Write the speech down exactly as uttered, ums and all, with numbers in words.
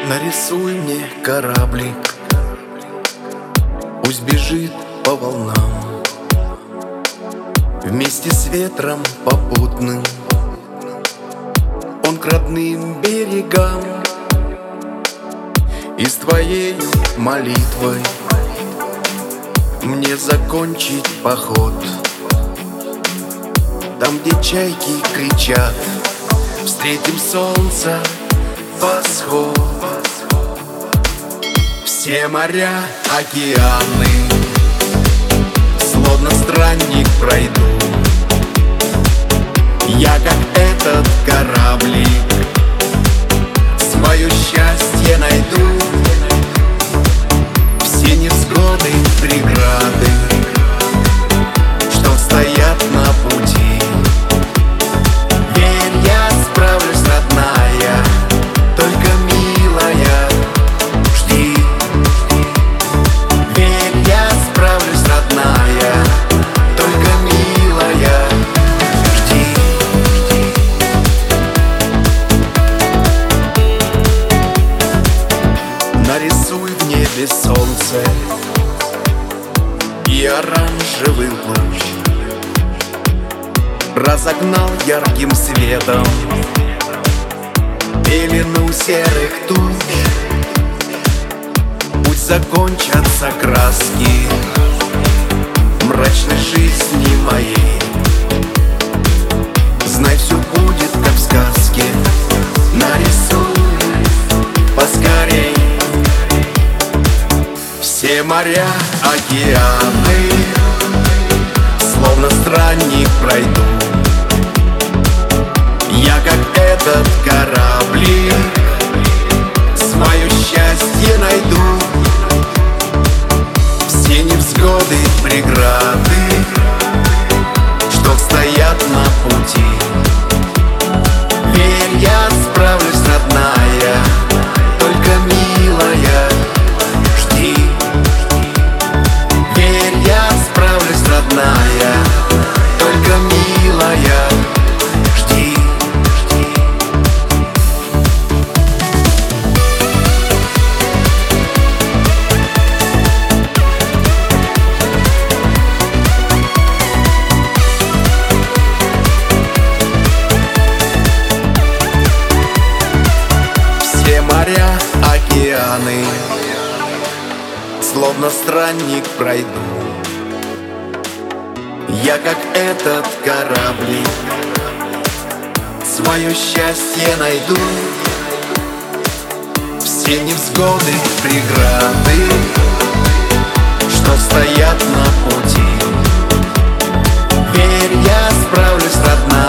Нарисуй мне кораблик, пусть бежит по волнам, вместе с ветром попутным он к родным берегам. И с твоей молитвой мне закончить поход там, где чайки кричат, встретим солнце, восход. Все моря, океаны, словно странник пройду. Я, как этот кораблик, свое счастье найду. Все невзгоды, преграды, что стоят на пути, верь, я справлюсь, родная, только милая, жди. Верь, я справлюсь, родная, только милая, жди. Нарисуй в небе солнце и оранжевый луч, разогнал ярким светом пелену серых туч. Пусть закончатся краски мрачной жизни моей. Знай, все будет как в сказке. Нарисуй поскорей. Все моря, океаны, словно странник пройду. Я, как этот кораблик, свое счастье найду. Все невзгоды, преграды, что стоят на пути, верь, я справлюсь, родная, только милая, жди. Верь, я справлюсь, родная, только милая, жди. Все моря, океаны, словно странник пройду. Я, как этот кораблик, свое счастье найду. Все невзгоды, преграды, что стоят на пути, верь, я справлюсь, родная.